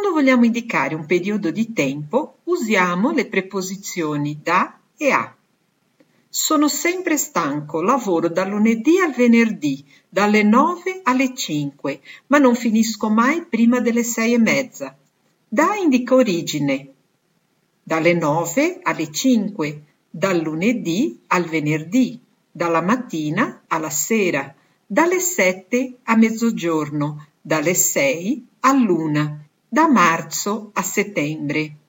Quando vogliamo indicare un periodo di tempo, usiamo le preposizioni da e a. Sono sempre stanco, lavoro dal lunedì al venerdì, dalle 9 alle 5, ma non finisco mai prima delle 6:30. Da indica origine, dalle 9 alle 5, dal lunedì al venerdì, dalla mattina alla sera, dalle 7 a mezzogiorno, dalle 6 all'1, da marzo a settembre.